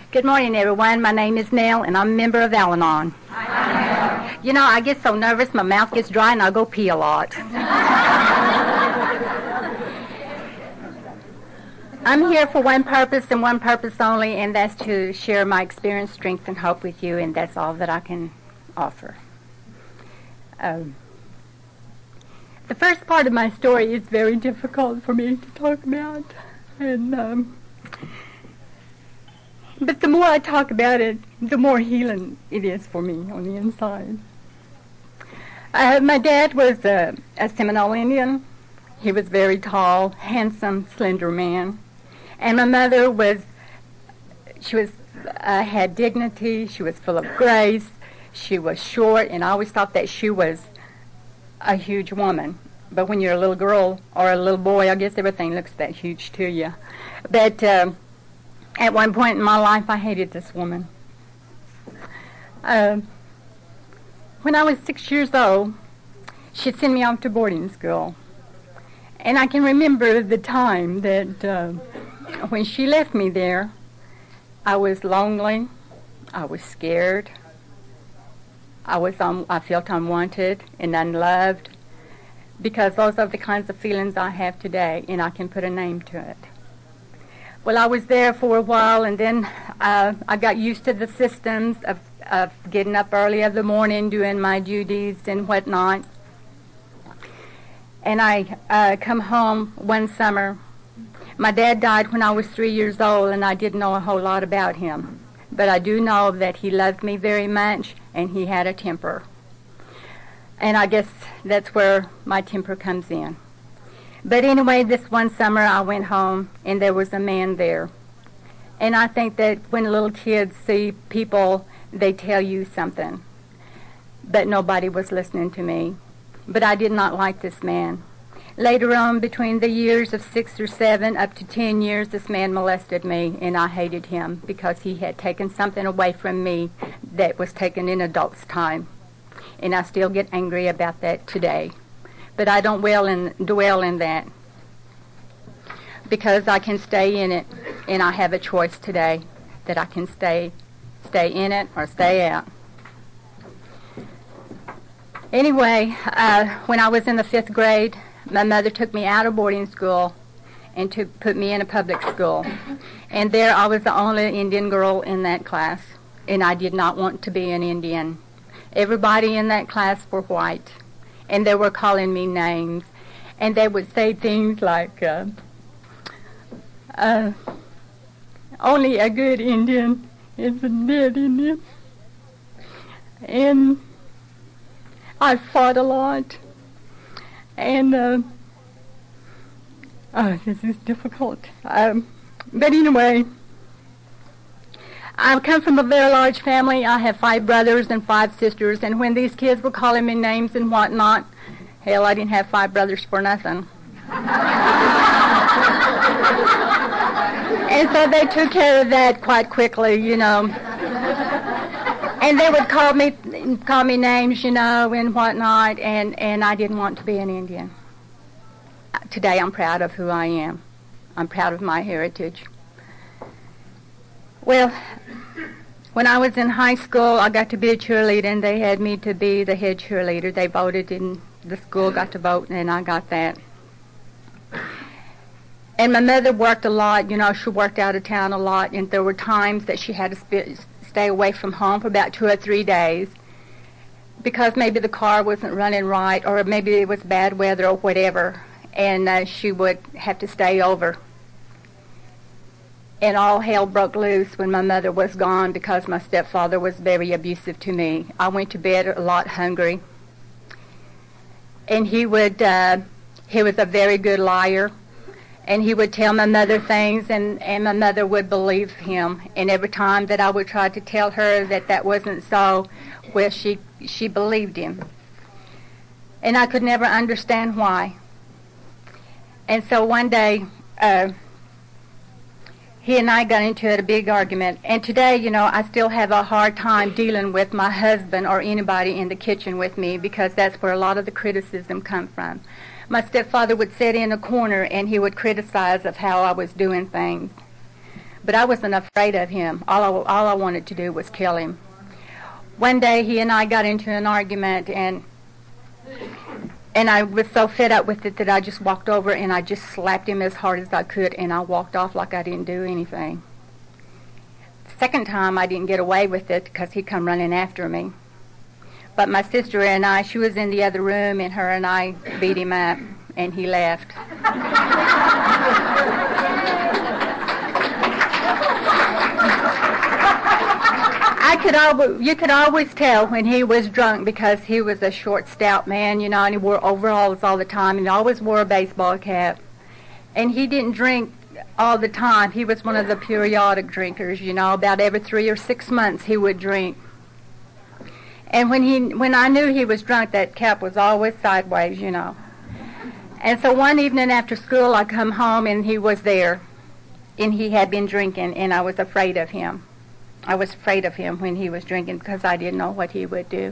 Good morning, everyone. My name is Nell, and I'm a member of Al-Anon. You know, I get so nervous, my mouth gets dry, and I go pee a lot. I'm here for one purpose and one purpose only, and that's to share my experience, strength, and hope with you, and that's all that I can offer. The first part of my story is very difficult for me to talk about, and but the more I talk about it, the more healing it is for me on the inside. My dad was a Seminole Indian. He was very tall, handsome, slender man. And my mother had dignity. She was full of grace. She was short, and I always thought that she was a huge woman. But when you're a little girl or a little boy, I guess everything looks that huge to you. But at one point in my life, I hated this woman. When I was 6 years old, she'd send me off to boarding school. And I can remember the time that when she left me there, I was lonely, I was scared, I felt unwanted and unloved, because those are the kinds of feelings I have today, and I can put a name to it. Well, I was there for a while, and then I got used to the systems of getting up early in the morning, doing my duties and whatnot. And I come home one summer. My dad died when I was 3 years old, and I didn't know a whole lot about him. But I do know that he loved me very much, and he had a temper. And I guess that's where my temper comes in. But anyway, this one summer I went home, and there was a man there. And I think that when little kids see people, they tell you something. But nobody was listening to me. But I did not like this man. Later on, between the years of 6 or 7 up to 10 years, this man molested me, and I hated him because he had taken something away from me that was taken in adults' time. And I still get angry about that today. But I don't dwell in that, because I can stay in it, and I have a choice today that I can stay in it or stay out. Anyway, when I was in the 5th grade, my mother took me out of boarding school and to put me in a public school. And there I was the only Indian girl in that class, and I did not want to be an Indian. Everybody in that class were white, and they were calling me names, and they would say things like, only a good Indian is a dead Indian. And I fought a lot, and this is difficult. But anyway, I come from a very large family. I have 5 brothers and 5 sisters, and when these kids were calling me names and whatnot, hell, I didn't have 5 brothers for nothing. And so they took care of that quite quickly, you know. And they would call me names, you know, and whatnot, and I didn't want to be an Indian. Today I'm proud of who I am. I'm proud of my heritage. Well, when I was in high school, I got to be a cheerleader, and they had me to be the head cheerleader. They voted, and the school got to vote, and I got that. And my mother worked a lot. You know, she worked out of town a lot, and there were times that she had to stay away from home for about 2 or 3 days because maybe the car wasn't running right, or maybe it was bad weather or whatever, and she would have to stay over. And all hell broke loose when my mother was gone because my stepfather was very abusive to me. I went to bed a lot hungry. And he was a very good liar. And he would tell my mother things, and my mother would believe him. And every time that I would try to tell her that wasn't so, well, she believed him. And I could never understand why. And so one day, he and I got into a big argument. And today, you know, I still have a hard time dealing with my husband or anybody in the kitchen with me, because that's where a lot of the criticism comes from. My stepfather would sit in a corner and he would criticize of how I was doing things. but I wasn't afraid of him. All I wanted to do was kill him. One day he and I got into an argument, and I was so fed up with it that I just walked over and I just slapped him as hard as I could, and I walked off like I didn't do anything. The second time I didn't get away with it because he come running after me. But my sister and I, she was in the other room, and her and I beat him up, and he left. You could always tell when he was drunk because he was a short, stout man, you know, and he wore overalls all the time, and he always wore a baseball cap. And he didn't drink all the time. He was one of the periodic drinkers, you know. About every 3 or 6 months he would drink. And when I knew he was drunk, that cap was always sideways, you know. And so one evening after school, I come home, and he was there, and he had been drinking, and I was afraid of him. I was afraid of him when he was drinking because I didn't know what he would do.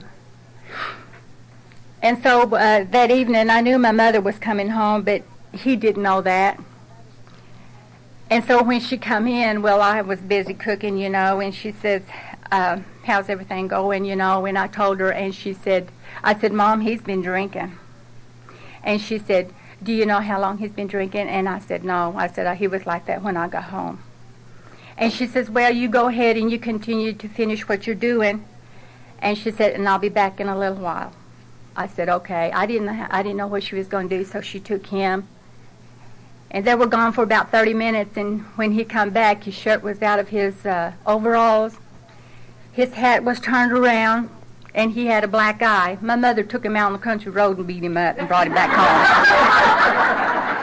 And so that evening, I knew my mother was coming home, but he didn't know that. And so when she come in, well, I was busy cooking, you know, and she says, how's everything going, you know? And I told her, and I said, Mom, he's been drinking. And she said, do you know how long he's been drinking? And I said, no. I said, he was like that when I got home. And she says, well, you go ahead and you continue to finish what you're doing. And she said, and I'll be back in a little while. I said, okay. I didn't know what she was going to do, so she took him. And they were gone for about 30 minutes, and when he come back, his shirt was out of his overalls. His hat was turned around, and he had a black eye. My mother took him out on the country road and beat him up and brought him back home.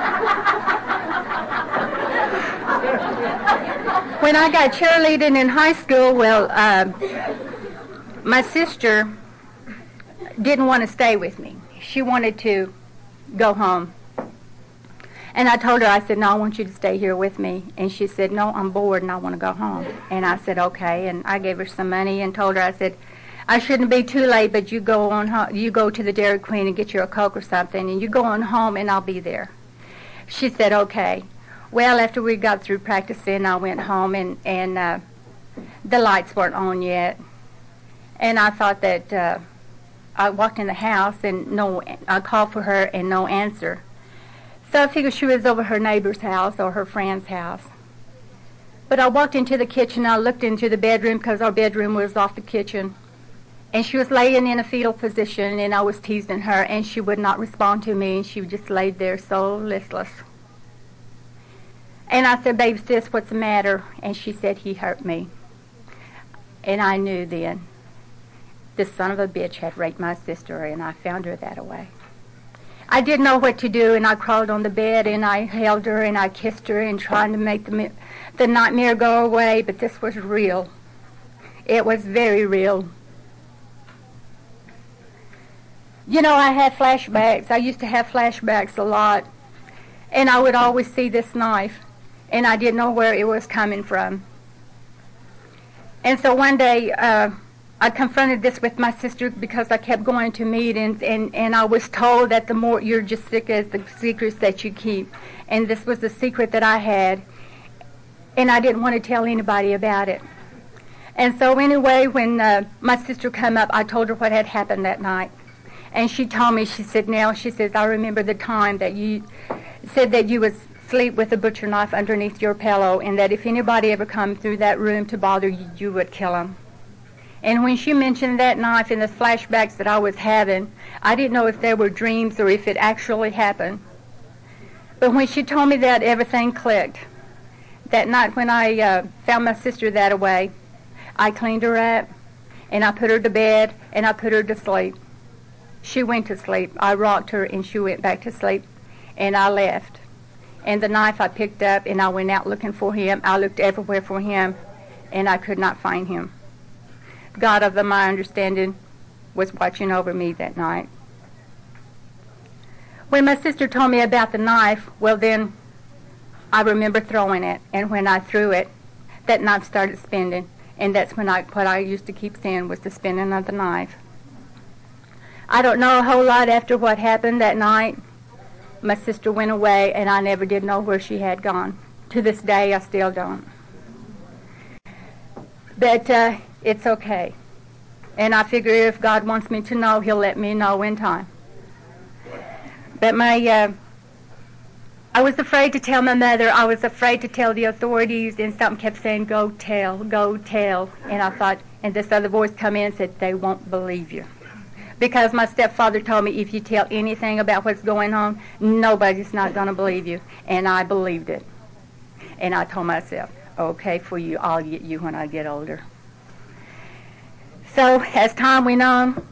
When I got cheerleading in high school, well, my sister didn't want to stay with me. She wanted to go home. And I told her, I said, no, I want you to stay here with me. And she said, no, I'm bored and I want to go home. And I said, okay. And I gave her some money and told her, I said, I shouldn't be too late, but you go to the Dairy Queen and get you a Coke or something, and you go on home and I'll be there. She said, okay. Well, after we got through practicing, I went home, and the lights weren't on yet. And I thought that I walked in the house, and I called for her, and no answer. So I figured she was over her neighbor's house or her friend's house. But I walked into the kitchen, I looked into the bedroom because our bedroom was off the kitchen. And she was laying in a fetal position, and I was teasing her, and she would not respond to me, and she just laid there so listless. And I said, babe, sis, what's the matter? And she said, he hurt me. And I knew then this son of a bitch had raped my sister, and I found her that way. I didn't know what to do, and I crawled on the bed, and I held her, and I kissed her, and trying to make the nightmare go away, but this was real. It was very real. You know, I had flashbacks. I used to have flashbacks a lot, and I would always see this knife, and I didn't know where it was coming from. And so one day, I confronted this with my sister because I kept going to meetings, and I was told that the more you're just sick as the secrets that you keep. And this was the secret that I had, and I didn't want to tell anybody about it. And so anyway, when my sister came up, I told her what had happened that night. And she told me, she said, Nell, she says, I remember the time that you said that you would sleep with a butcher knife underneath your pillow, and that if anybody ever come through that room to bother you, you would kill them. And when she mentioned that knife and the flashbacks that I was having, I didn't know if they were dreams or if it actually happened. But when she told me that, everything clicked. That night when I found my sister that way, I cleaned her up, and I put her to bed, and I put her to sleep. She went to sleep. I rocked her, and she went back to sleep, and I left. And the knife I picked up, and I went out looking for him. I looked everywhere for him, and I could not find him. God of my understanding was watching over me that night. When my sister told me about the knife, well then, I remember throwing it, and when I threw it, that knife started spinning, and that's when what I used to keep saying was the spinning of the knife. I don't know a whole lot after what happened that night. My sister went away, and I never did know where she had gone. To this day, I still don't. But it's okay. And I figure if God wants me to know, he'll let me know in time. But I was afraid to tell my mother. I was afraid to tell the authorities, and something kept saying, go tell, go tell. And I thought, and this other voice come in and said, they won't believe you. Because my stepfather told me, if you tell anything about what's going on, nobody's not going to believe you. And I believed it. And I told myself, okay, for you, I'll get you when I get older. So as time went on,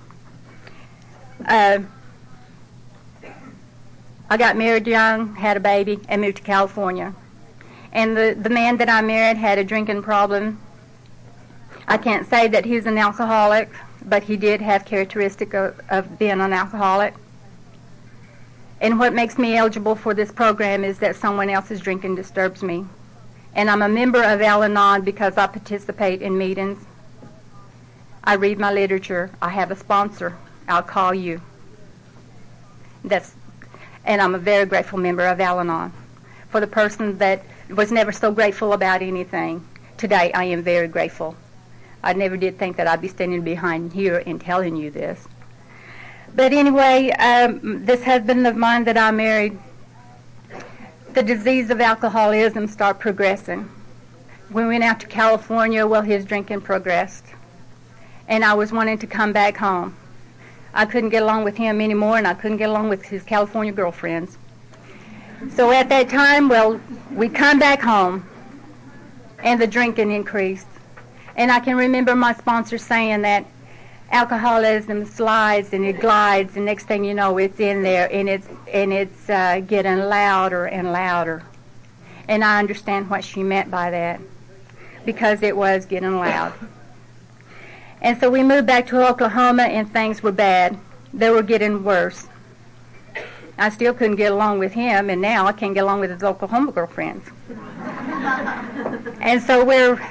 I got married young, had a baby, and moved to California. And the man that I married had a drinking problem. I can't say that he's an alcoholic, but he did have characteristic of being an alcoholic. And what makes me eligible for this program is that someone else's drinking disturbs me. And I'm a member of Al-Anon because I participate in meetings. I read my literature. I have a sponsor. I'll call you. And I'm a very grateful member of Al-Anon. For the person that was never so grateful about anything, today I am very grateful. I never did think that I'd be standing behind here and telling you this. But anyway, this husband of mine that I married, the disease of alcoholism started progressing. We went out to California, well, his drinking progressed. And I was wanting to come back home. I couldn't get along with him anymore, and I couldn't get along with his California girlfriends. So at that time, well, we come back home, and the drinking increased. And I can remember my sponsor saying that alcoholism slides and it glides, and next thing you know, it's in there, and it's getting louder and louder. And I understand what she meant by that, because it was getting loud. And so we moved back to Oklahoma, and things were bad. They were getting worse. I still couldn't get along with him, and now I can't get along with his Oklahoma girlfriends. And so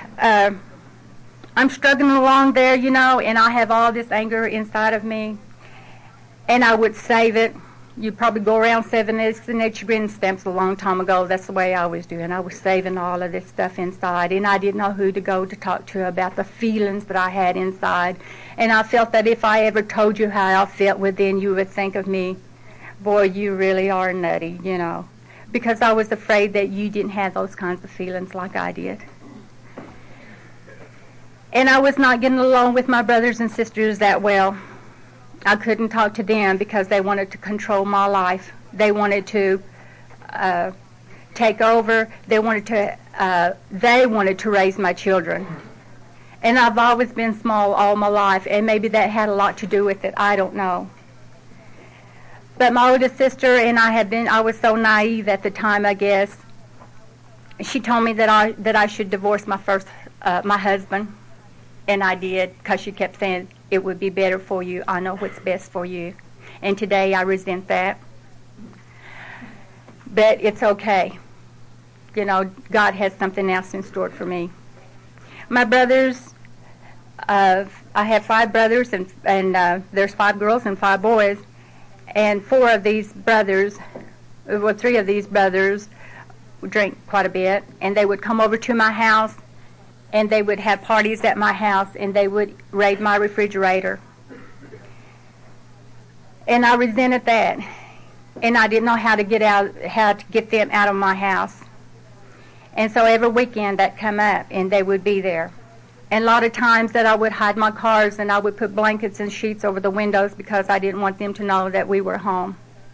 I'm struggling along there, you know, and I have all this anger inside of me. And I would save it. You'd probably go around saving this and that chagrin stamps a long time ago. That's the way I was doing. I was saving all of this stuff inside, and I didn't know who to go to talk to about the feelings that I had inside. And I felt that if I ever told you how I felt within, you would think of me, boy, you really are nutty, you know, because I was afraid that you didn't have those kinds of feelings like I did. And I was not getting along with my brothers and sisters that well. I couldn't talk to them because they wanted to control my life. They wanted to take over. They wanted to raise my children. And I've always been small all my life, and maybe that had a lot to do with it. I don't know. But my oldest sister and I was so naive at the time, I guess. She told me that I should divorce my husband. And I did, because she kept saying, it would be better for you. I know what's best for you. And today I resent that. But it's okay. You know, God has something else in store for me. My brothers, I have 5 brothers, and there's 5 girls and 5 boys. And 3 of these brothers drink quite a bit. And they would come over to my house, and they would have parties at my house, and they would raid my refrigerator. And I resented that. And I didn't know how to get them out of my house. And so every weekend that come up, and they would be there. And a lot of times that I would hide my cars, and I would put blankets and sheets over the windows because I didn't want them to know that we were home.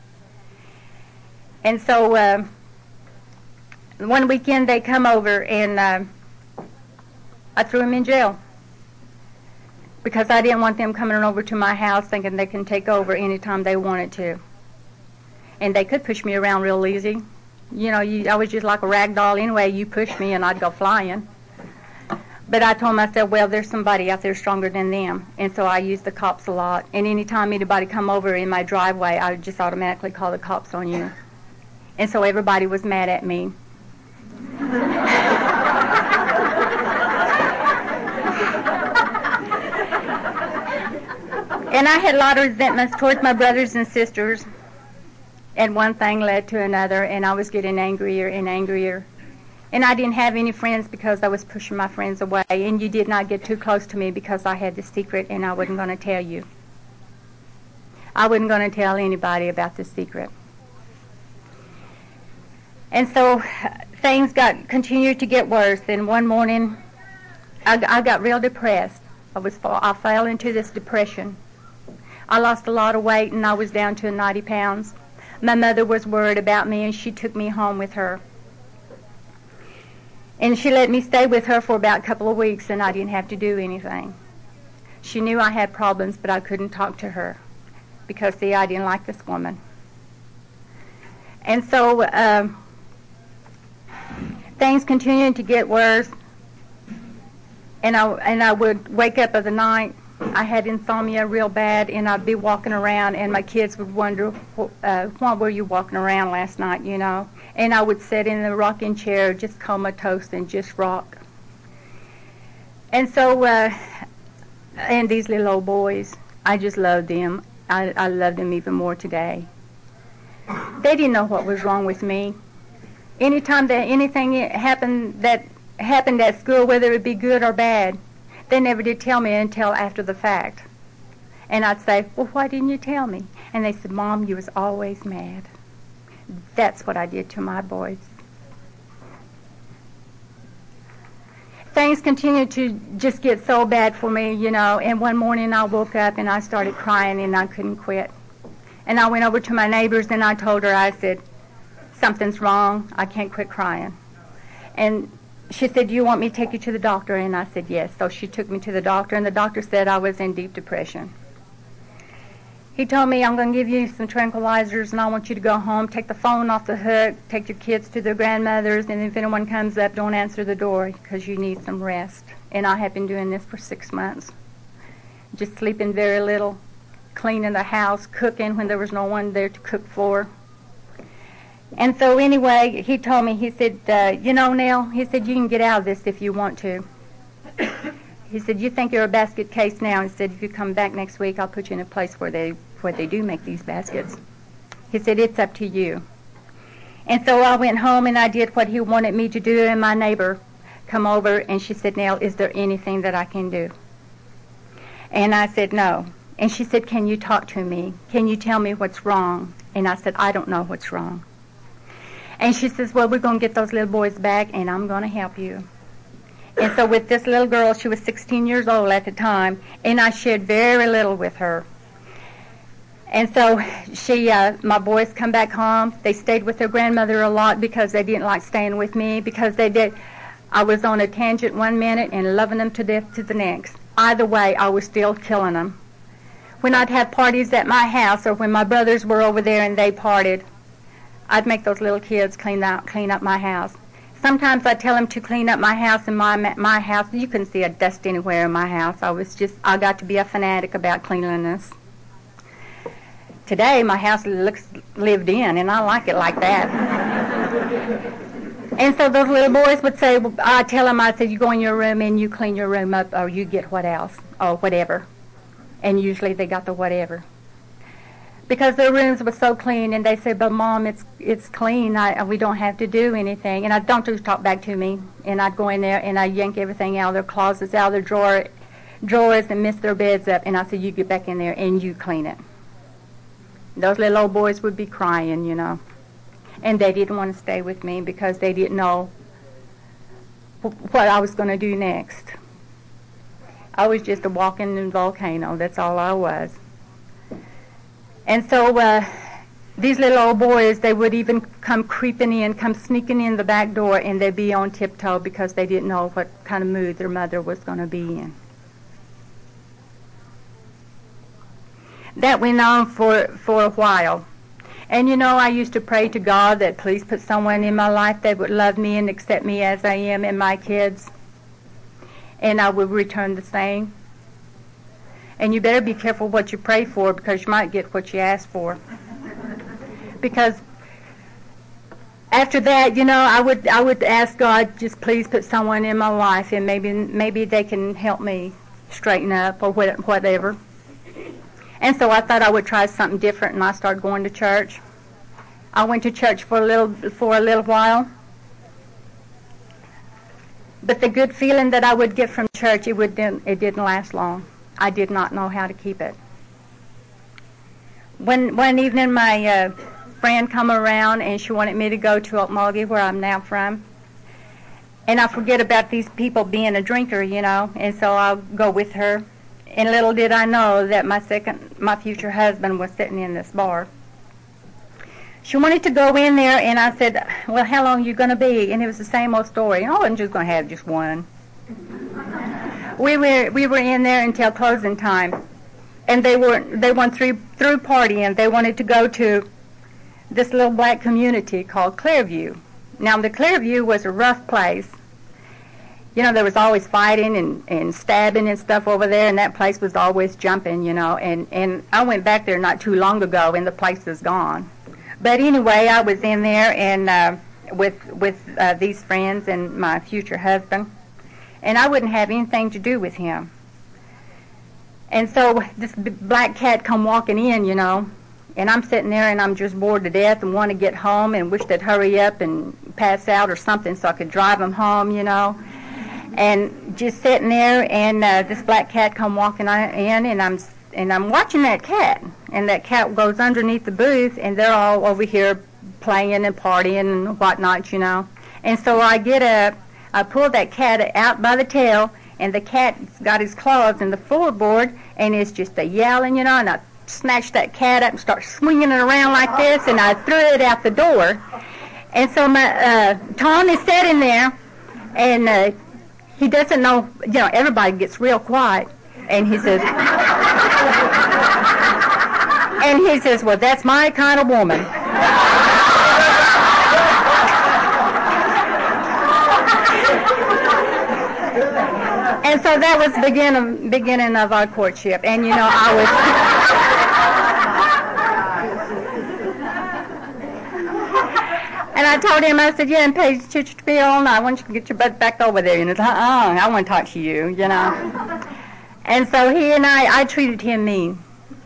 And so one weekend they come over, and I threw them in jail because I didn't want them coming over to my house thinking they can take over anytime they wanted to. And they could push me around real easy. You know, I was just like a rag doll anyway. You push me and I'd go flying. But I told myself, well, there's somebody out there stronger than them. And so I used the cops a lot. And anytime anybody come over in my driveway, I would just automatically call the cops on you. And so everybody was mad at me. And I had a lot of resentments towards my brothers and sisters, and one thing led to another, and I was getting angrier and angrier. And I didn't have any friends because I was pushing my friends away. And you did not get too close to me because I had the secret and I wasn't going to tell you. I wasn't going to tell anybody about the secret. And so things continued to get worse. And one morning, I got real depressed. I fell into this depression. I lost a lot of weight and I was down to 90 pounds. My mother was worried about me and she took me home with her. And she let me stay with her for about a couple of weeks and I didn't have to do anything. She knew I had problems, but I couldn't talk to her because, see, I didn't like this woman. And so things continued to get worse. And I would wake up of the night. I had insomnia real bad, and I'd be walking around, and my kids would wonder, why were you walking around last night, you know? And I would sit in the rocking chair, just comatose and just rock. And so, and these little old boys, I just loved them. I love them even more today. They didn't know what was wrong with me. Anytime that anything happened at school, whether it be good or bad, they never did tell me until after the fact. And I'd say, well, why didn't you tell me? And they said, Mom, you was always mad. That's what I did to my boys. Things continued to just get so bad for me, you know, and one morning I woke up and I started crying and I couldn't quit. And I went over to my neighbors and I told her, I said, something's wrong, I can't quit crying. And she said, do you want me to take you to the doctor? And I said, yes. So she took me to the doctor, and the doctor said I was in deep depression. He told me, I'm going to give you some tranquilizers, and I want you to go home, take the phone off the hook, take your kids to their grandmothers, and if anyone comes up, don't answer the door because you need some rest. And I have been doing this for 6 months, just sleeping very little, cleaning the house, cooking when there was no one there to cook for. And so anyway, he told me, he said, you know, Nell, he said, you can get out of this if you want to. He said, you think you're a basket case now. He said, if you come back next week, I'll put you in a place where they do make these baskets. He said, it's up to you. And so I went home and I did what he wanted me to do, and my neighbor come over and she said, Nell, is there anything that I can do? And I said, no. And she said, can you talk to me? Can you tell me what's wrong? And I said, I don't know what's wrong. And she says, well, we're going to get those little boys back, and I'm going to help you. And so with this little girl, she was 16 years old at the time, and I shared very little with her. And so my boys come back home. They stayed with their grandmother a lot because they didn't like staying with me, because I was on a tangent one minute and loving them to death to the next. Either way, I was still killing them. When I'd have parties at my house, or when my brothers were over there and they partied, I'd make those little kids clean up my house. Sometimes I'd tell them to clean up my house, and my house, you couldn't see a dust anywhere in my house. I got to be a fanatic about cleanliness. Today, my house looks lived in, and I like it like that. And so those little boys would say, well, I'd tell them, I said, you go in your room and you clean your room up, or you get what else, or whatever. And usually they got the whatever. Because their rooms were so clean, and they said, but Mom, it's clean, we don't have to do anything. And don't just talk back to me. And I'd go in there and I'd yank everything out of their closets, out of their drawers, and mess their beds up. And I said, you get back in there and you clean it. Those little old boys would be crying, you know. And they didn't want to stay with me because they didn't know what I was going to do next. I was just a walking volcano, that's all I was. And so these little old boys, they would even come sneaking in the back door, and they'd be on tiptoe because they didn't know what kind of mood their mother was going to be in. That went on for a while. And you know, I used to pray to God that please put someone in my life that would love me and accept me as I am and my kids. And I would return the same. And you better be careful what you pray for, because you might get what you ask for. Because after that, you know, I would ask God, just please put someone in my life, and maybe they can help me straighten up or whatever. And so I thought I would try something different, and I started going to church. I went to church for a little while. But the good feeling that I would get from church, it didn't last long. I did not know how to keep it. One evening, my friend come around, and she wanted me to go to Okmulgee, where I'm now from. And I forget about these people being a drinker, and so I'll go with her. And little did I know that my future husband was sitting in this bar. She wanted to go in there, and I said, well, how long are you going to be? And it was the same old story. I wasn't just going to have just one. We were in there until closing time. And they went through partying. They wanted to go to this little black community called Clearview. Now, the Clearview was a rough place. There was always fighting and stabbing and stuff over there, and that place was always jumping, And I went back there not too long ago, and the place is gone. But anyway, I was in there and with these friends and my future husband, and I wouldn't have anything to do with him. And so this black cat come walking in, and I'm sitting there and I'm just bored to death and want to get home and wish they'd hurry up and pass out or something so I could drive them home, And just sitting there, and this black cat come walking in, and I'm watching that cat, and that cat goes underneath the booth, and they're all over here playing and partying and whatnot, And so I get up, I pull that cat out by the tail, and the cat's got his claws in the floorboard, and it's just a yelling, and I snatched that cat up and start swinging it around like this, and I threw it out the door. And so my Tom is sitting there, and he doesn't know, everybody gets real quiet, and he says, well, that's my kind of woman. And so that was the beginning of our courtship, and I was. And I told him, I said, you didn't pay your bill all night. I want you to get your butt back over there. And he said, I want to talk to you, And so he and I treated him mean,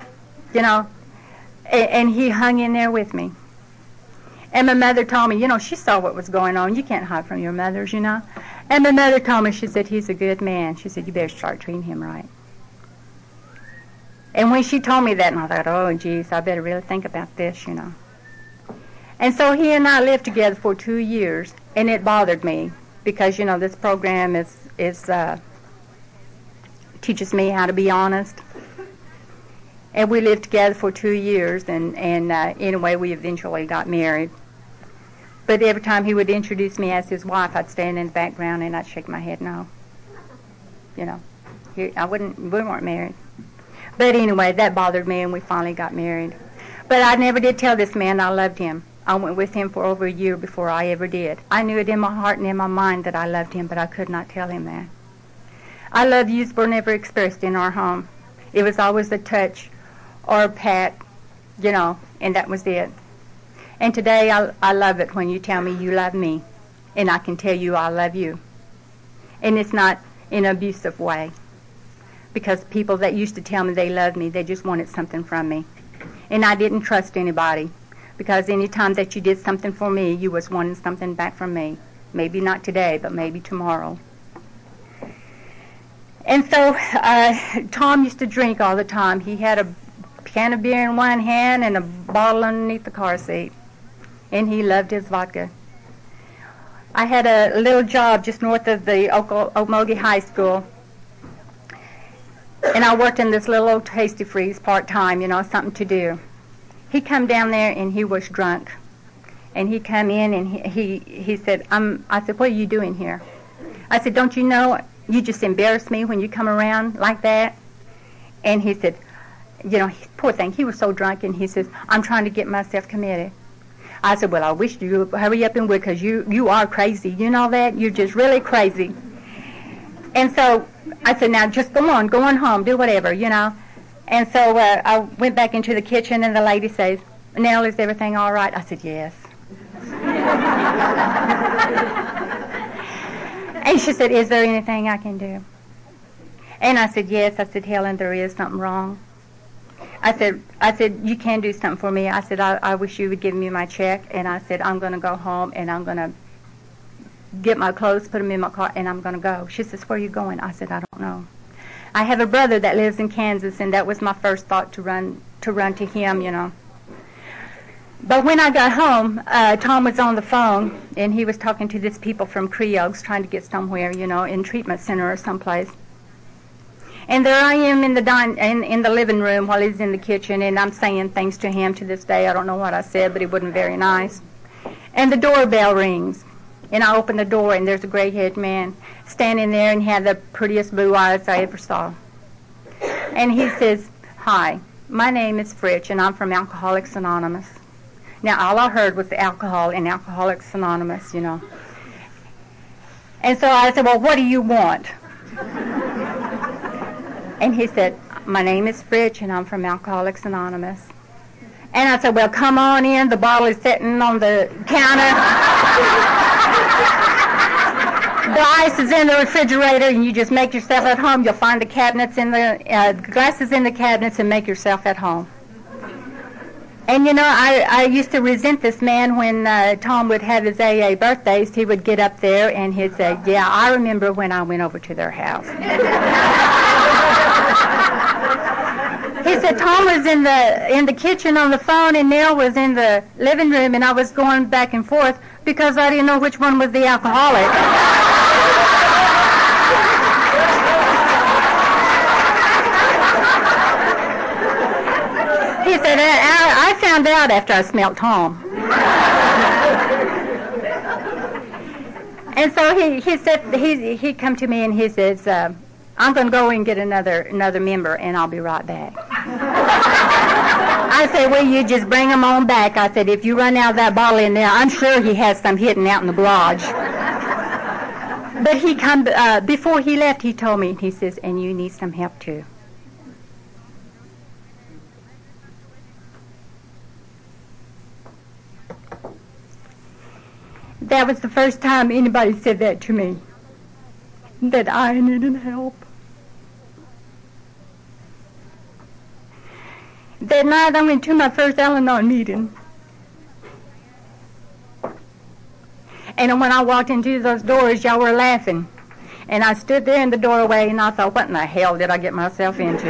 and he hung in there with me. And my mother told me, she saw what was going on. You can't hide from your mothers, And my mother told me, she said, he's a good man. She said, you better start treating him right. And when she told me that, and I thought, oh, geez, I better really think about this, And so he and I lived together for 2 years, and it bothered me because, this program teaches me how to be honest. And we lived together for 2 years, and anyway, we eventually got married. But every time he would introduce me as his wife, I'd stand in the background and I'd shake my head no. We weren't married. But anyway, that bothered me, and we finally got married. But I never did tell this man I loved him. I went with him for over a year before I ever did. I knew it in my heart and in my mind that I loved him, but I could not tell him that. I love yous were never expressed in our home. It was always a touch or a pat, and that was it. And today I love it when you tell me you love me, and I can tell you I love you. And it's not in an abusive way, because people that used to tell me they loved me, they just wanted something from me. And I didn't trust anybody, because any time that you did something for me, you was wanting something back from me. Maybe not today, but maybe tomorrow. And so Tom used to drink all the time. He had a can of beer in one hand and a bottle underneath the car seat. And he loved his vodka. I had a little job just north of the Okmulgee High School. And I worked in this little old Tasty Freeze part-time, something to do. He come down there and he was drunk. And he come in and he said, I said, what are you doing here? I said, don't you know, you just embarrass me when you come around like that? And he said, poor thing, he was so drunk, and he says, I'm trying to get myself committed. I said, well, I wish you would hurry up and would, because you are crazy. You know that? You're just really crazy. And so I said, now just go on home, do whatever, And so I went back into the kitchen, and the lady says, Nell, is everything all right? I said, yes. And she said, is there anything I can do? And I said, yes. I said, Helen, there is something wrong. I said, you can do something for me. I said, I wish you would give me my check. And I said, I'm going to go home, and I'm going to get my clothes, put them in my car, and I'm going to go. She says, where are you going? I said, I don't know. I have a brother that lives in Kansas, and that was my first thought to run to him, you know. But when I got home, Tom was on the phone, and he was talking to these people from Creoles trying to get somewhere, you know, in treatment center or someplace. And there I am in the living room while he's in the kitchen, and I'm saying things to him to this day. I don't know what I said, but it wasn't very nice. And the doorbell rings, and I open the door, and there's a gray-haired man standing there, and he had the prettiest blue eyes I ever saw. And he says, hi, my name is Fritch, and I'm from Alcoholics Anonymous. Now, all I heard was alcohol and Alcoholics Anonymous, you know. And so I said, well, what do you want? And he said, my name is Fritch, and I'm from Alcoholics Anonymous. And I said, well, come on in. The bottle is sitting on the counter. The ice is in the refrigerator, and you just make yourself at home. You'll find the cabinets in the glasses in the cabinets and make yourself at home. And, you know, I used to resent this man when Tom would have his AA birthdays. He would get up there, and he'd say, yeah, I remember when I went over to their house. He said, Tom was in the kitchen on the phone, and Nell was in the living room, and I was going back and forth because I didn't know which one was the alcoholic. He said, I found out after I smelled Tom. And so he said, he come to me and he says, I'm going to go and get another member, and I'll be right back. I said, well, you just bring him on back. I said, if you run out of that bottle in there, I'm sure he has some hidden out in the garage. But he come before he left, he told me, he says, and you need some help too. That was the first time anybody said that to me, that I needed help. That night I went to my first Al-Anon meeting. And when I walked into those doors, y'all were laughing. And I stood there in the doorway and I thought, what in the hell did I get myself into?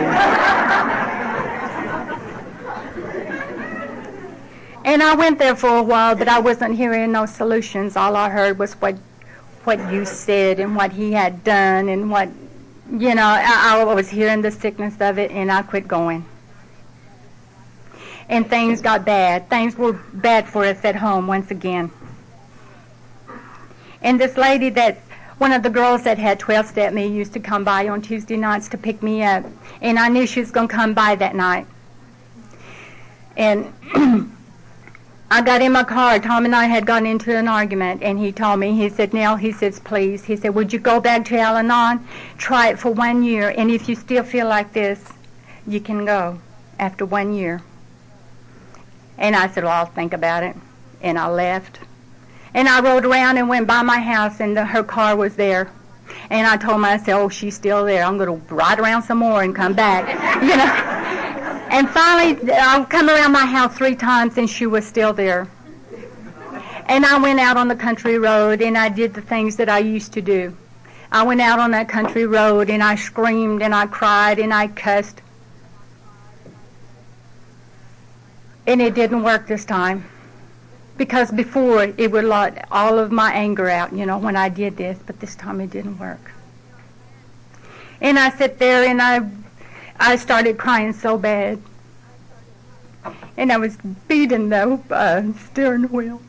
And I went there for a while, but I wasn't hearing no solutions. All I heard was what you said and what he had done and what, you know, I was hearing the sickness of it, and I quit going. And things got bad. Things were bad for us at home once again. And this lady one of the girls that had 12-step me used to come by on Tuesday nights to pick me up. And I knew she was going to come by that night. And I got in my car. Tom and I had gotten into an argument, and he told me, he said, Nell, he says, please, he said, would you go back to Al-Anon, try it for 1 year, and if you still feel like this, you can go after 1 year. And I said, well, I'll think about it. And I left. And I rode around and went by my house, and her car was there. And I told myself, oh, she's still there. I'm going to ride around some more and come back, you know. And finally, I come around my house 3 times, and she was still there. And I went out on the country road, and I did the things that I used to do. I went out on that country road, and I screamed, and I cried, and I cussed. And it didn't work this time. Because before, it would let all of my anger out, you know, when I did this. But this time, it didn't work. And I sat there, and I started crying so bad. And I was beating the steering wheel.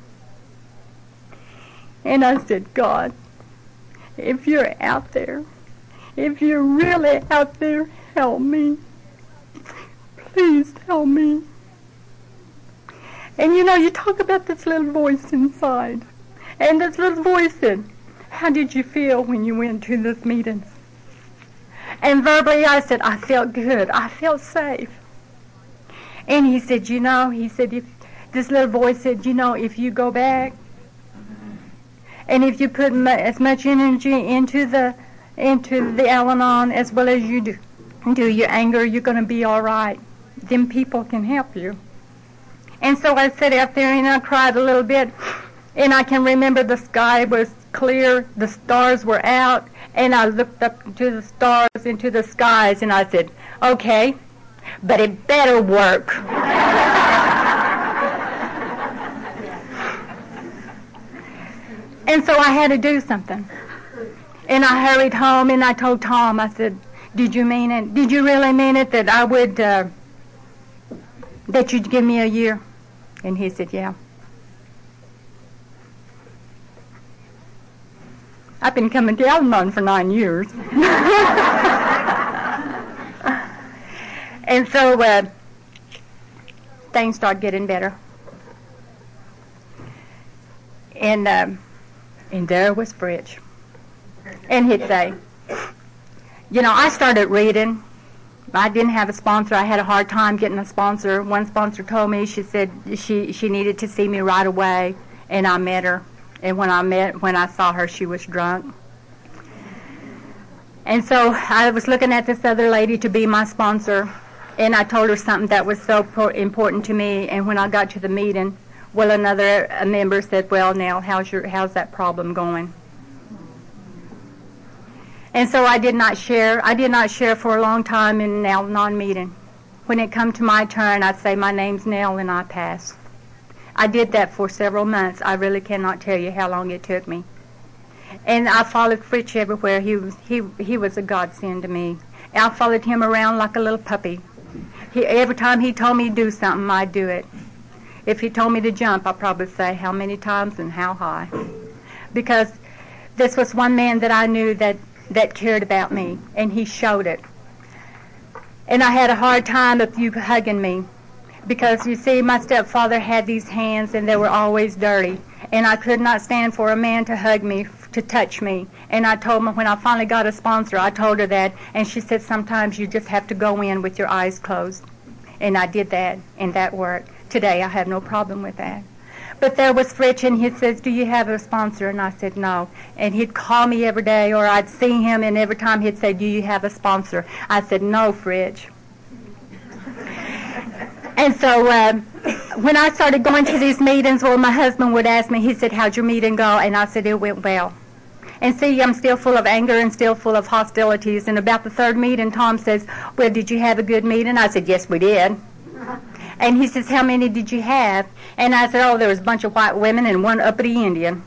And I said, God, if you're out there, if you're really out there, help me. Please help me. And you know, you talk about this little voice inside. And this little voice said, how did you feel when you went to this meeting? And verbally I said, I felt good. I felt safe. And he said, you know, if this little voice said, you know, if you go back and if you put as much energy into the Al-Anon as well as you do your anger, you're going to be all right. Them people can help you. And so I sat out there and I cried a little bit. And I can remember the sky was clear, the stars were out, and I looked up into the stars, into the skies, and I said, okay, but it better work. And so I had to do something. And I hurried home, and I told Tom, I said, did you mean it? Did you really mean it that I would, that you'd give me a year? And he said, yeah. I've been coming to Al-Anon for 9 years. And so things started getting better. And there was Fritch. And he'd say, you know, I started reading. I didn't have a sponsor. I had a hard time getting a sponsor. One sponsor told me, she said she needed to see me right away, and I met her. And when I saw her, she was drunk. And so I was looking at this other lady to be my sponsor, and I told her something that was so important to me. And when I got to the meeting, well, another member said, well, Nell, how's that problem going? And so I did not share. I did not share for a long time in an Al-Anon meeting. When it come to my turn, I'd say, my name's Nell, and I pass. I did that for several months. I really cannot tell you how long it took me. And I followed Fritch everywhere. He was a godsend to me. I followed him around like a little puppy. Every time he told me to do something, I'd do it. If he told me to jump, I'd probably say how many times and how high. Because this was one man that I knew that cared about me, and he showed it. And I had a hard time of you hugging me, because you see, my stepfather had these hands, and they were always dirty, and I could not stand for a man to hug me, to touch me. And I told him, when I finally got a sponsor, I told her that, and she said, sometimes you just have to go in with your eyes closed. And I did that, and that worked. Today, I have no problem with that. But there was Fritch, and he says, do you have a sponsor? And I said, no. And he'd call me every day, or I'd see him, and every time he'd say, do you have a sponsor? I said, no, Fritch. And so when I started going to these meetings, well, my husband would ask me, he said, how'd your meeting go? And I said, it went well. And see, I'm still full of anger and still full of hostilities. And about the third meeting, Tom says, well, did you have a good meeting? I said, yes, we did. And he says, how many did you have? And I said, oh, there was a bunch of white women and one uppity Indian.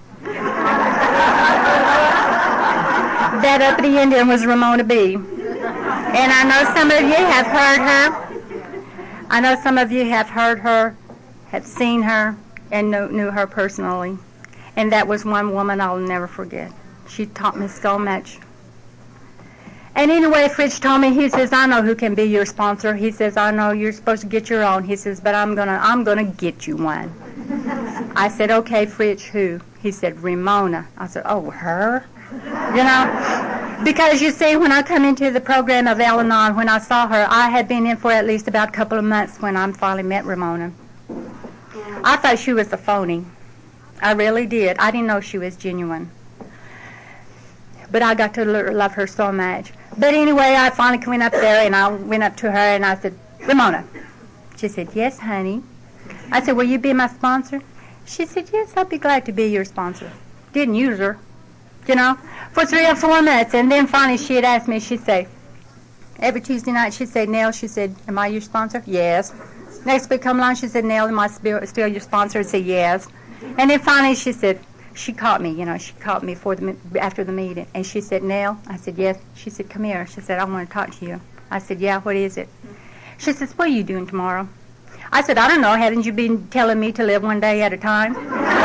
That uppity Indian was Ramona B. And I know some of you have heard her. I know some of you have heard her, have seen her, and knew her personally. And that was one woman I'll never forget. She taught me so much. And anyway, Fritch told me, he says, I know who can be your sponsor. He says, I know you're supposed to get your own. He says, but I'm gonna get you one. I said, okay, Fritch, who? He said, Ramona. I said, oh, her? You know? Because you see, when I come into the program of Al-Anon, when I saw her, I had been in for at least about a couple of months when I finally met Ramona. I thought she was a phony. I really did. I didn't know she was genuine. But I got to love her so much. But anyway, I finally went up there, and I went up to her, and I said, Ramona. She said, yes, honey. I said, will you be my sponsor? She said, yes, I'd be glad to be your sponsor. Didn't use her, you know, for 3 or 4 months. And then finally she had asked me, she'd say, every Tuesday night, she'd say, Nell, she said, am I your sponsor? Yes. Next week come along, she said, Nell, am I still your sponsor? I'd say, yes. And then finally she said, she caught me, you know, she caught me after the meeting. And she said, Nell? I said, yes. She said, come here. She said, I want to talk to you. I said, yeah, what is it? She says, what are you doing tomorrow? I said, I don't know. Haven't you been telling me to live one day at a time?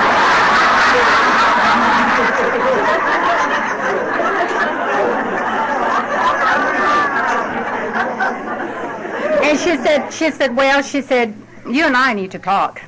And she said, well, she said, you and I need to talk.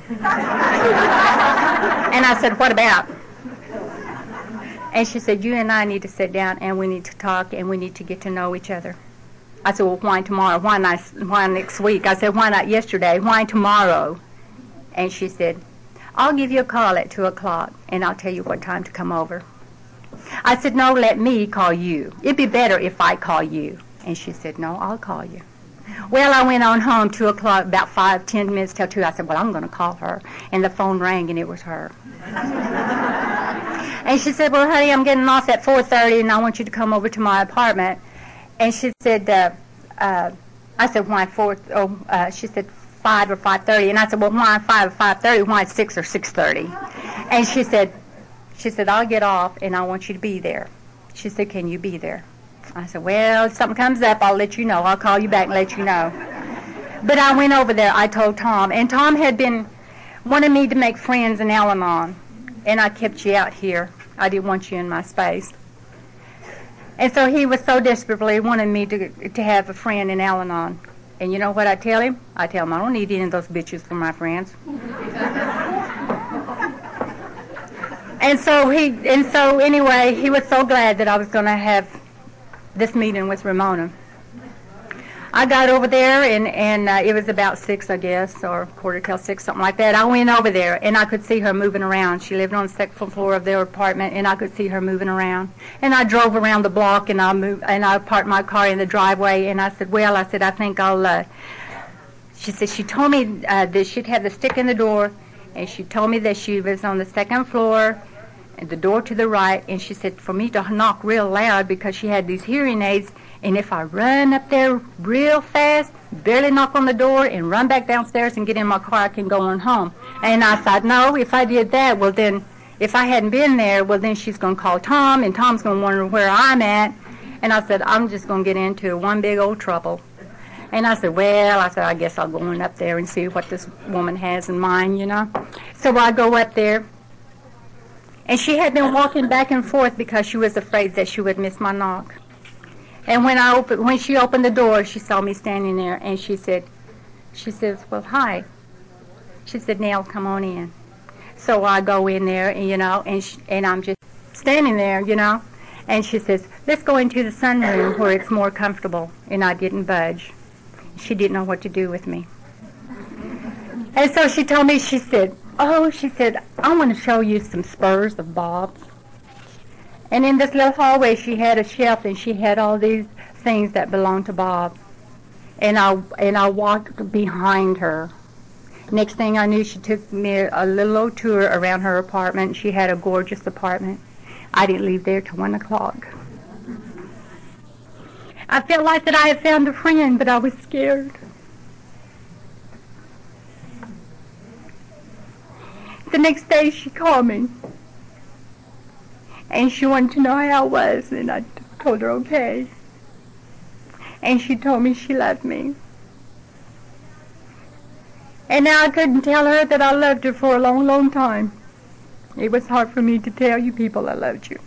And I said, what about? And she said, you and I need to sit down, and we need to talk, and we need to get to know each other. I said, well, why tomorrow? Why next week? I said, why not yesterday? Why tomorrow? And she said, I'll give you a call at 2 o'clock, and I'll tell you what time to come over. I said, no, let me call you. It'd be better if I call you. And she said, no, I'll call you. Well, I went on home 2 o'clock, about 5-10 minutes till 2. I said, well, I'm going to call her. And the phone rang, and it was her. And she said, well, honey, I'm getting off at 4:30, and I want you to come over to my apartment. And she said, I said, why 4? She said 5 or 5:30, and I said, well, why 5 or 5:30? Why 6 or 6:30? And she said, I'll get off, and I want you to be there. She said, can you be there? I said, well, if something comes up, I'll let you know. I'll call you back and let you know. But I went over there. I told Tom, and Tom had been wanting me to make friends in Al-Anon, and I kept you out here. I didn't want you in my space. And so he was so desperately wanting me to have a friend in Al-Anon. And you know what I tell him? I tell him, I don't need any of those bitches for my friends. And so anyway, he was so glad that I was going to have this meeting with Ramona. I got over there, and it was about 6, I guess, or 6:15, something like that. I went over there, and I could see her moving around. She lived on the second floor of their apartment, and I could see her moving around. And I drove around the block, and I parked my car in the driveway, and I said, well, I think I'll, she told me that she'd have the stick in the door, and she told me that she was on the second floor, and the door to the right, and she said for me to knock real loud because she had these hearing aids, and if I run up there real fast, barely knock on the door, and run back downstairs and get in my car, I can go on home. And I thought, no, if I did that, well then, if I hadn't been there, well then she's going to call Tom, and Tom's going to wonder where I'm at. And I said, I'm just going to get into one big old trouble. And I said, I guess I'll go on up there and see what this woman has in mind, you know. So I go up there, and she had been walking back and forth because she was afraid that she would miss my knock. And when she opened the door, she saw me standing there, and she says, well, hi. She said, Nell, come on in. So I go in there, you know, and I'm just standing there, you know. And she says, let's go into the sunroom where it's more comfortable. And I didn't budge. She didn't know what to do with me. And so she told me, she said, I want to show you some spurs of Bob's. And in this little hallway, she had a shelf, and she had all these things that belonged to Bob. And I walked behind her. Next thing I knew, she took me a little old tour around her apartment. She had a gorgeous apartment. I didn't leave there till 1 o'clock. I felt like that I had found a friend, but I was scared. The next day, she called me. And she wanted to know how I was, and I told her okay. And she told me she loved me. And now I couldn't tell her that I loved her for a long, long time. It was hard for me to tell you people I loved you.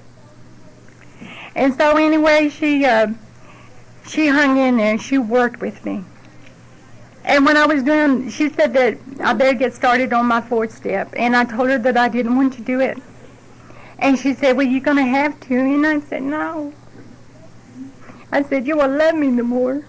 And so anyway, she hung in there, and she worked with me. And when I was doing, she said that I better get started on my 4th step. And I told her that I didn't want to do it. And she said, well, you're going to have to. And I said, no. I said, you will love me no more.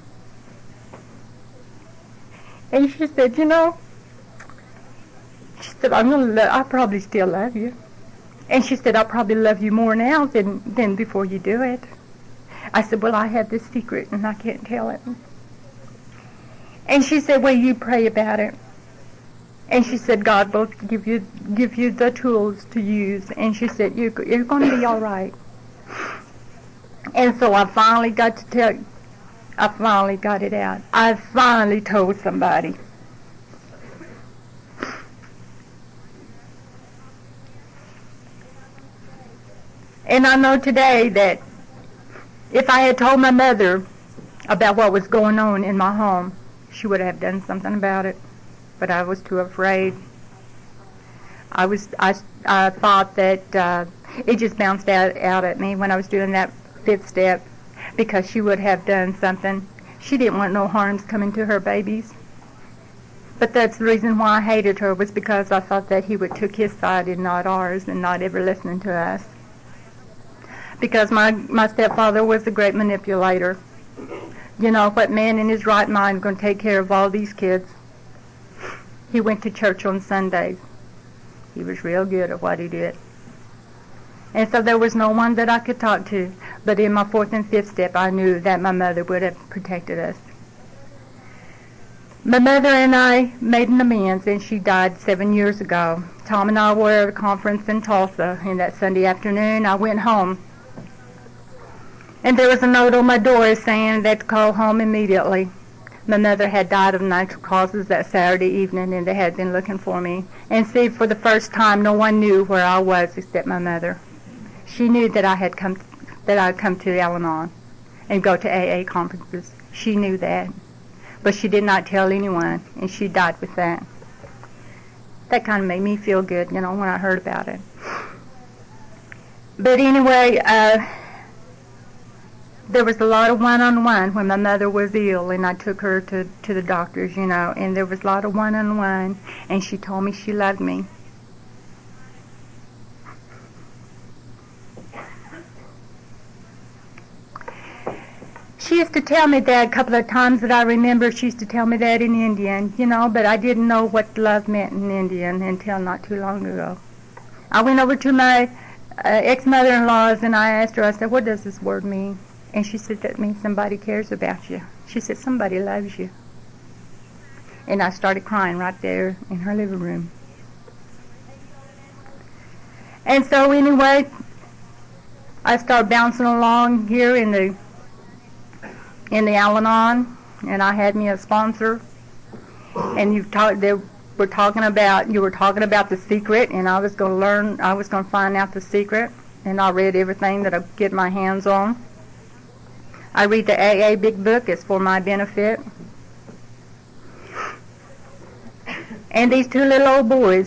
And she said, you know, she said, I'll probably still love you. And she said, I'll probably love you more now than before you do it. I said, well, I have this secret, and I can't tell it. And she said, well, you pray about it. And she said, God will give you the tools to use. And she said, you're going to be all right. And so I finally got it out. I finally told somebody. And I know today that if I had told my mother about what was going on in my home, she would have done something about it. But I was too afraid. I thought that it just bounced out at me when I was doing that 5th step, because she would have done something. She didn't want no harms coming to her babies. But that's the reason why I hated her, was because I thought that he would took his side and not ours, and not ever listening to us. Because my stepfather was a great manipulator. You know, what man in his right mind going to take care of all these kids? He went to church on Sundays. He was real good at what he did. And so there was no one that I could talk to. But in my 4th and 5th step, I knew that my mother would have protected us. My mother and I made an amends, and she died 7 years ago. Tom and I were at a conference in Tulsa, and that Sunday afternoon I went home. And there was a note on my door saying that to call home immediately. My mother had died of natural causes that Saturday evening, and they had been looking for me. And see, for the first time, no one knew where I was except my mother. She knew that I'd come to Al-Anon and go to AA conferences. She knew that. But she did not tell anyone, and she died with that. That kind of made me feel good, when I heard about it. But anyway, there was a lot of one-on-one when my mother was ill, and I took her to the doctors, and there was a lot of one-on-one, and she told me she loved me. She used to tell me that a couple of times that I remember. She used to tell me that in Indian, but I didn't know what love meant in Indian until not too long ago. I went over to my ex-mother-in-law's and I asked her, I said, what does this word mean? And she said, that means somebody cares about you. She said, somebody loves you. And I started crying right there in her living room. And so anyway, I started bouncing along here in the Al-Anon, and I had me a sponsor. And you were talking about the secret, and I was going to find out the secret, and I read everything that I could get my hands on. I read the AA Big Book. It's for my benefit. And these two little old boys.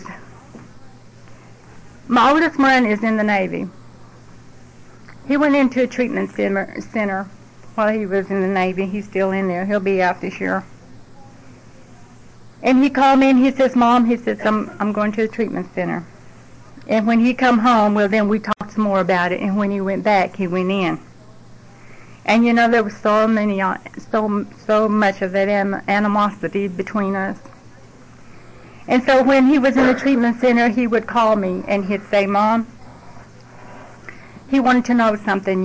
My oldest one is in the Navy. He went into a treatment center while he was in the Navy. He's still in there. He'll be out this year. And he called me and he says, Mom, he says, I'm going to the treatment center. And when he come home, well, then we talked some more about it. And when he went back, he went in. And there was so much of that animosity between us. And so when he was in the treatment center, he would call me and he'd say, Mom, he wanted to know something,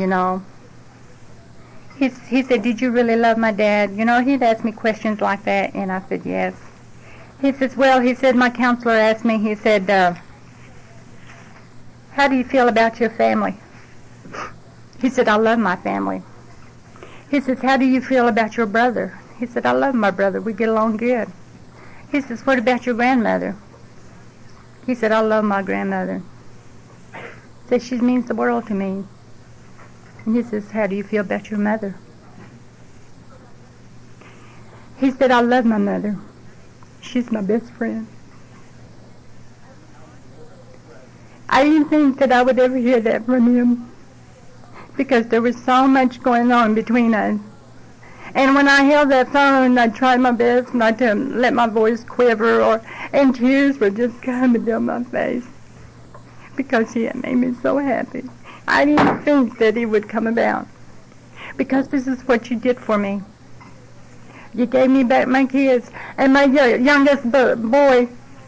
He said, did you really love my dad? He'd ask me questions like that, and I said, yes. He says, well, my counselor asked me, he said, how do you feel about your family? He said, I love my family. He says, how do you feel about your brother? He said, I love my brother. We get along good. He says, what about your grandmother? He said, I love my grandmother. He said, she means the world to me. And he says, how do you feel about your mother? He said, I love my mother. She's my best friend. I didn't think that I would ever hear that from him, because there was so much going on between us. And when I held that phone, I tried my best not to let my voice quiver, and tears were just coming down my face, because he had made me so happy. I didn't think that he would come about, because this is what you did for me. You gave me back my kids, and my youngest boy,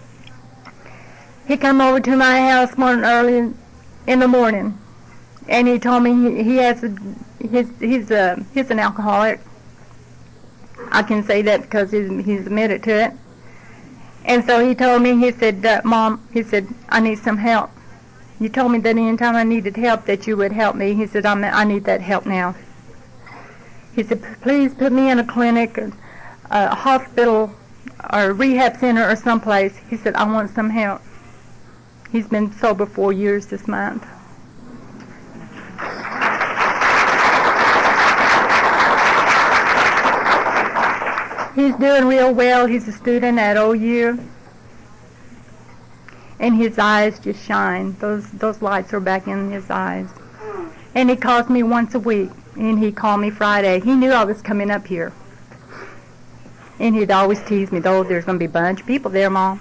he come over to my house one early in the morning, and he told me he's an alcoholic. I can say that because he's admitted to it. And so he told me, he said, Mom, he said, I need some help. You told me that anytime I needed help that you would help me. He said, I need that help now. He said, please put me in a clinic, a hospital, or a rehab center or someplace. He said, I want some help. He's been sober 4 years this month. He's doing real well. He's a student at OU. And his eyes just shine. Those lights are back in his eyes. And he calls me once a week. And he called me Friday. He knew I was coming up here. And he'd always tease me, oh, there's going to be a bunch of people there, Mom.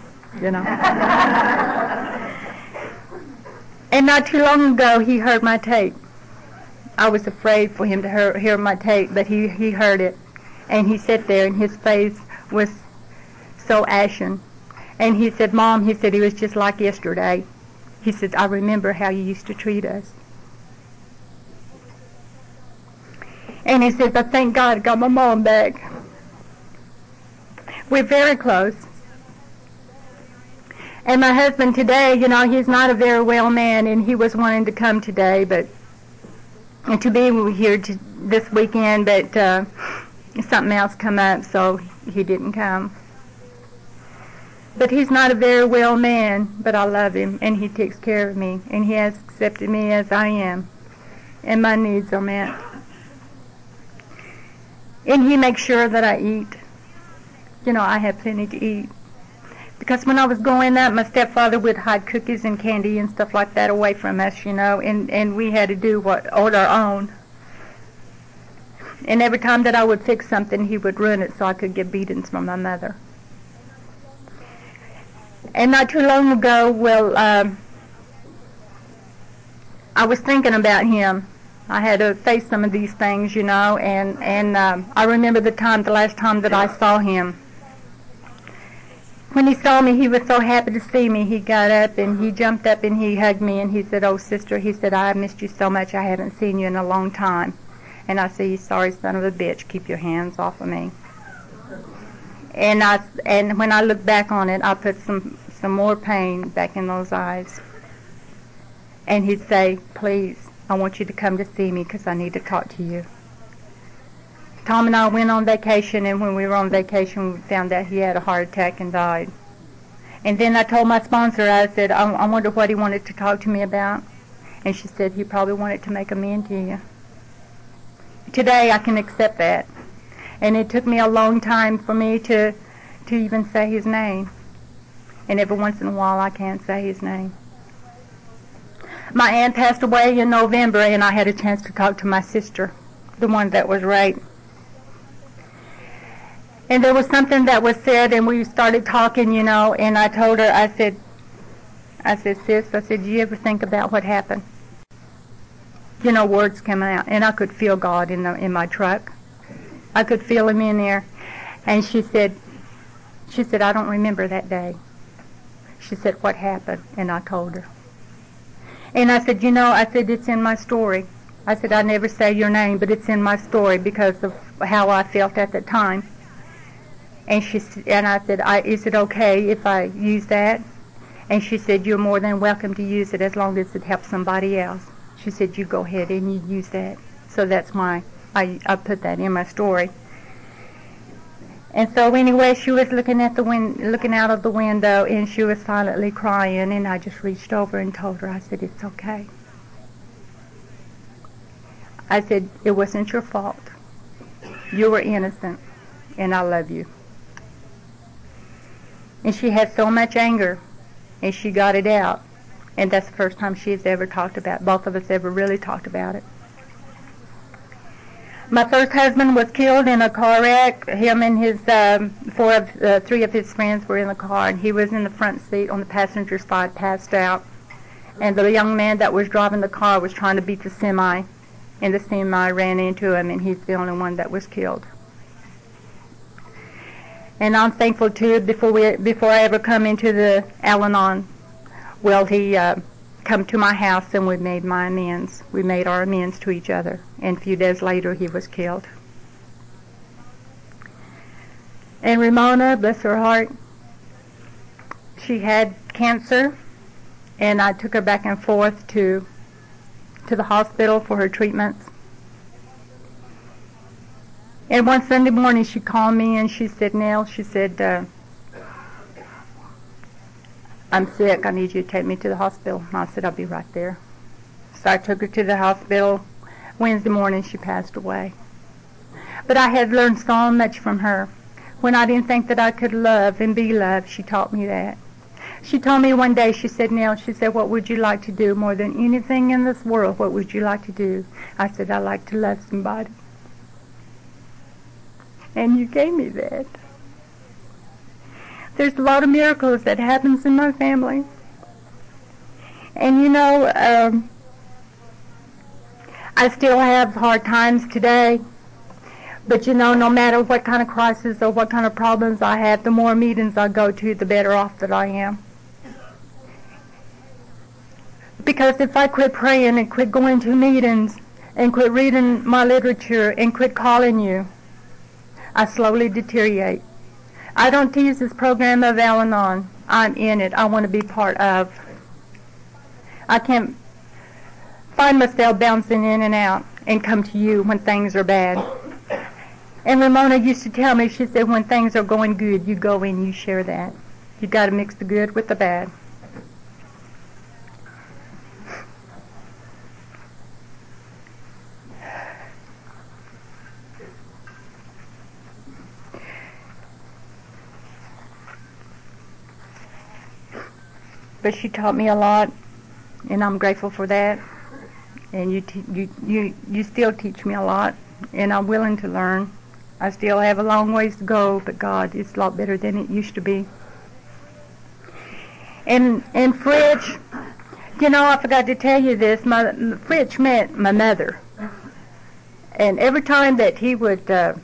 And not too long ago, he heard my tape. I was afraid for him to hear my tape, but he heard it. And he sat there, and his face was so ashen. And he said, Mom, he said, it was just like yesterday. He said, I remember how you used to treat us. And he said, but thank God I got my mom back. We're very close. And my husband today, he's not a very well man, and he was wanting to come today, but to be here this weekend, but something else come up, so he didn't come. But he's not a very well man, but I love him, and he takes care of me, and he has accepted me as I am, and my needs are met. And he makes sure that I eat. I have plenty to eat. Because when I was growing up, my stepfather would hide cookies and candy and stuff like that away from us, and we had to do on our own. And every time that I would fix something, he would ruin it so I could get beatings from my mother. And not too long ago, I was thinking about him. I had to face some of these things, and I remember the last time that I saw him. When he saw me, he was so happy to see me. He got up and he jumped up and he hugged me and he said, "Oh, sister," he said, "I missed you so much. I haven't seen you in a long time." And I said, "You sorry son of a bitch, keep your hands off of me." And when I look back on it, I put some more pain back in those eyes. And he'd say, "Please, I want you to come to see me because I need to talk to you." Tom and I went on vacation, and when we were on vacation, we found out he had a heart attack and died. And then I told my sponsor, I said, I wonder what he wanted to talk to me about. And she said, he probably wanted to make amends to you. Today, I can accept that. And it took me a long time for me to even say his name. And every once in a while, I can't say his name. My aunt passed away in November, and I had a chance to talk to my sister, the one that was raped. And there was something that was said, and we started talking, and I told her, I said, "Sis," I said, "do you ever think about what happened?" Words came out, and I could feel God in my truck. I could feel him in there. And she said, "I don't remember that day." She said, "What happened?" And I told her. And I said, I said, "It's in my story." I said, "I never say your name, but it's in my story because of how I felt at the time." And I said, "Is it okay if I use that?" And she said, "You're more than welcome to use it as long as it helps somebody else." She said, "You go ahead and you use that." So that's why I put that in my story. And so anyway, she was looking out of the window, and she was silently crying, and I just reached over and told her, I said, "It's okay." I said, "It wasn't your fault. You were innocent, and I love you." And she had so much anger, and she got it out. And that's the first time she's ever talked about it. Both of us ever really talked about it. My first husband was killed in a car wreck. Him and his three of his friends were in the car, and he was in the front seat on the passenger side, passed out. And the young man that was driving the car was trying to beat the semi, and the semi ran into him, and he's the only one that was killed. And I'm thankful too. Before I ever come into the Al-Anon, he come to my house and we made my amends. We made our amends to each other. And a few days later, he was killed. And Ramona, bless her heart, she had cancer, and I took her back and forth to the hospital for her treatments. And one Sunday morning, she called me and she said, "Nell," she said, "I'm sick. I need you to take me to the hospital." And I said, "I'll be right there." So I took her to the hospital. Wednesday morning, she passed away. But I had learned so much from her. When I didn't think that I could love and be loved, she taught me that. She told me one day, she said, "Nell," she said, "what would you like to do more than anything in this world? What would you like to do?" I said, "I like to love somebody." And you gave me that. There's a lot of miracles that happens in my family. And I still have hard times today. But no matter what kind of crisis or what kind of problems I have, the more meetings I go to, the better off that I am. Because if I quit praying and quit going to meetings and quit reading my literature and quit calling you, I slowly deteriorate. I don't tease this program of Al-Anon. I'm in it. I want to be part of. I can't find myself bouncing in and out and come to you when things are bad. And Ramona used to tell me, she said, when things are going good, you go in, you share that. You got to mix the good with the bad. But she taught me a lot, and I'm grateful for that. And you still teach me a lot, and I'm willing to learn. I still have a long ways to go, but God, it's a lot better than it used to be. And Fritch, you know, I forgot to tell you this. Fritch met my mother, and every time that he would,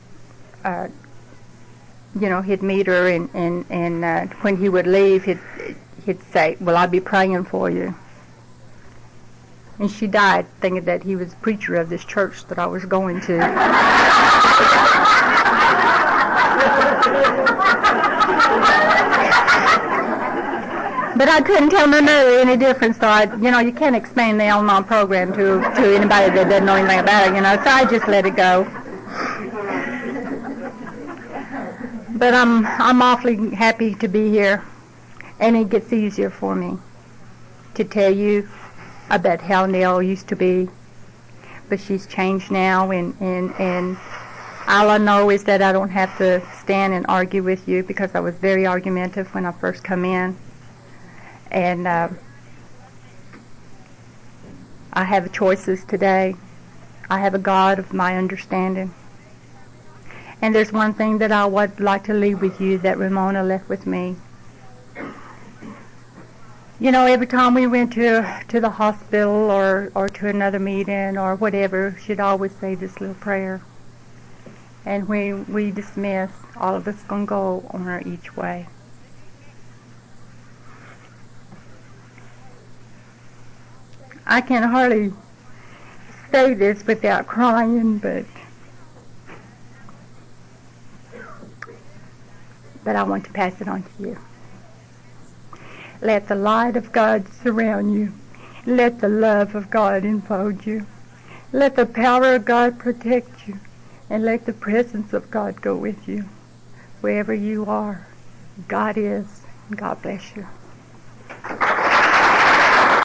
he'd meet her, and when he would leave, he'd say, "Well, I'll be praying for you." And she died thinking that he was a preacher of this church that I was going to. But I couldn't tell my mother any difference, so you can't explain the Al-Anon program to anybody that doesn't know anything about it, so I just let it go. But I'm awfully happy to be here, and it gets easier for me to tell you about how Nell used to be, but she's changed now, and all I know is that I don't have to stand and argue with you, because I was very argumentative when I first come in, and I have choices today. I have a God of my understanding, and there's one thing that I would like to leave with you that Ramona left with me. You know, every time we went to the hospital or to another meeting or whatever, she'd always say this little prayer. And when we dismiss, all of us going to go on our each way. I can hardly say this without crying, but I want to pass it on to you. Let the light of God surround you. Let the love of God enfold you. Let the power of God protect you. And let the presence of God go with you. Wherever you are, God is. God bless you.